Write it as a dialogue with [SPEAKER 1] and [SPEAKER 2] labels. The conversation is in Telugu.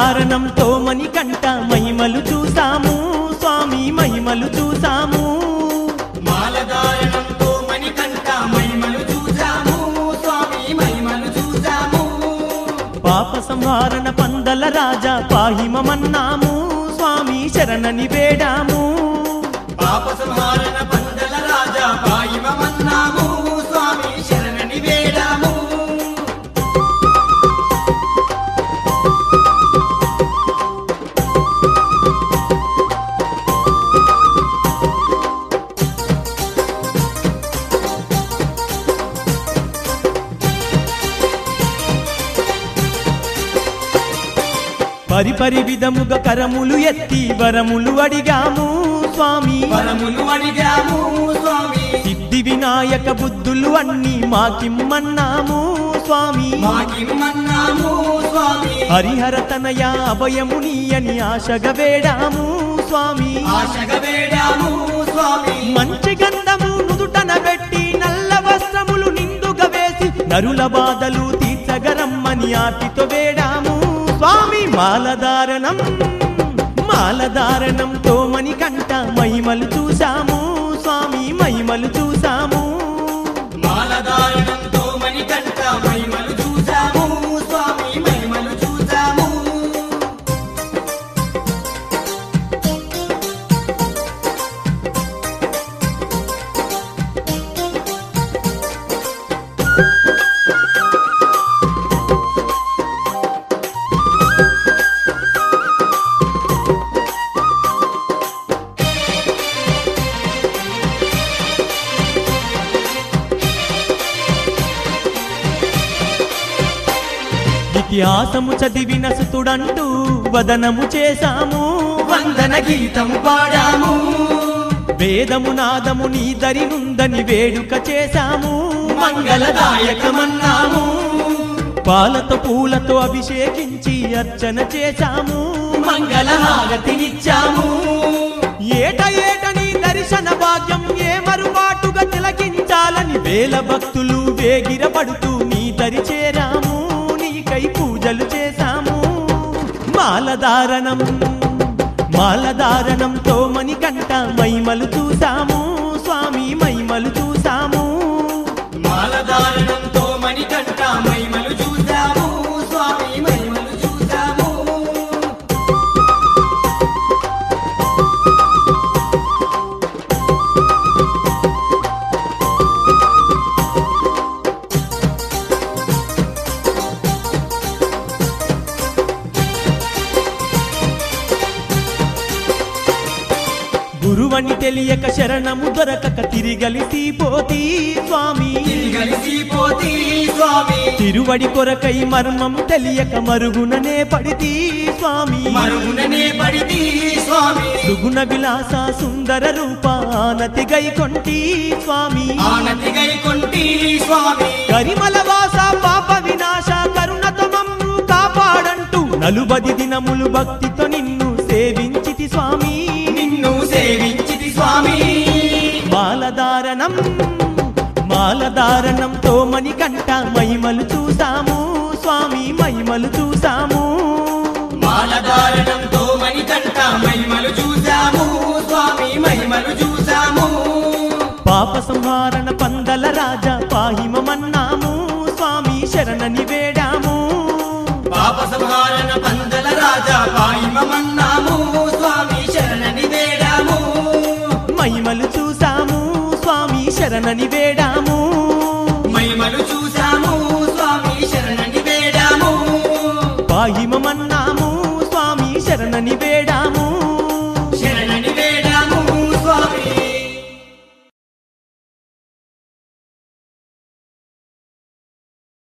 [SPEAKER 1] మాలధారణంతో మణికంఠ మహిమలు చూసాము స్వామి మహిమలు చూసాము
[SPEAKER 2] మాలధారణంతో మణికంఠ మహిమలు చూసాము స్వామి మహిమలు చూసాము
[SPEAKER 1] పాప సంహారణ పందల రాజా పాహిమమన్నాము స్వామి శరణని వేడాము
[SPEAKER 2] పాప సంహారణ పందల రాజా పాయిమమన్నాము స్వామి శరణని వేడాము
[SPEAKER 1] పరిపరి విధముగా కరములు ఎత్తి వరములు అడిగాము స్వామి
[SPEAKER 2] వరములు అడిగాము స్వామి
[SPEAKER 1] సిద్ధి వినాయక బుద్ధులు అన్ని మాకిమ్మన్నాము స్వామి
[SPEAKER 2] మాకిమ్మన్నాము స్వామి
[SPEAKER 1] హరిహర తనయ అభయముని అని ఆశగా వేడాము స్వామి
[SPEAKER 2] ఆశగా వేడాము స్వామి
[SPEAKER 1] మంచి గంధము నుదుటన పెట్టి నల్ల వస్త్రములు నిండుగా వేసి నరుల బాధలు తీర్చగరమ్మని ఆర్తితో వేడాము స్వామి మాలధారణంతో మణికంఠ మహిమలు చూసాము స్వామి మహిమలు చూసాము
[SPEAKER 2] మాలధారణంతో మణికంఠ మహిమలు చూసాము స్వామి మహిమలు చూసాము
[SPEAKER 1] ఇతిహాసము చదివిన సుతుడంటూ వదనము చేశాము
[SPEAKER 2] వందన గీతము పాడాము
[SPEAKER 1] వేదము నాదము నీ దరినుందని వేడుక చేశాము
[SPEAKER 2] మంగళదాయకమన్నాము
[SPEAKER 1] పాలతో పూలతో అభిషేకించి అర్చన చేశాము
[SPEAKER 2] మంగళహారతినిచ్చాము
[SPEAKER 1] ఏట నీ దర్శన భాగ్యం ఏ మరుపాటుగా తిలకించాలని వేల భక్తులు వేగిరపడుతూ నీ దరి చేరాము నీకై పూజలు చేశాము మాలధారణంతో మణికంఠ మహిమలు చూసాము స్వామి మహిమలు చూసాము
[SPEAKER 2] మాలధారణంతో మణికంఠ మహిమలు చూసాము స్వామి మహిమలు చూసాము
[SPEAKER 1] గురువని తెలియక శరణము దొరకక తిరిగలిసిపోతీ స్వామి
[SPEAKER 2] తిరిగలిసిపోతీ స్వామి
[SPEAKER 1] తిరువడి కొరకై మర్మం తెలియక మరుగుననే పడితీ స్వామి
[SPEAKER 2] మరుగుననే పడితీ స్వామి
[SPEAKER 1] సుగుణ విలాస సుందర రూప ఆనతి గైకొంటి స్వామి
[SPEAKER 2] ఆనతి గైకొంటి స్వామి
[SPEAKER 1] కరిమల వాస పాప వినాశ కరుణతో మమ్ము కాపాడంటూ నలుబది దినములు భక్తితో నిన్ను సేవించితి స్వామి
[SPEAKER 2] నిన్ను సేవించితి స్వామి
[SPEAKER 1] మాలధారణంతో మణికంఠ మహిమలు చూసాము స్వామి మహిమలు చూసాము
[SPEAKER 2] మాలధారణంతో మణికంఠ మహిమలు చూసాము స్వామి మహిమలు చూసాము
[SPEAKER 1] పాప సంహారణ పందల రాజా పాహిమమన్నాము స్వామి శరణని వేడాము
[SPEAKER 2] పాప సంహారణ పందల రాజా పాయిమమన్నాము స్వామి శరణని వేడాము
[SPEAKER 1] మహిమలు చూసాము స్వామి శరణని వేడాము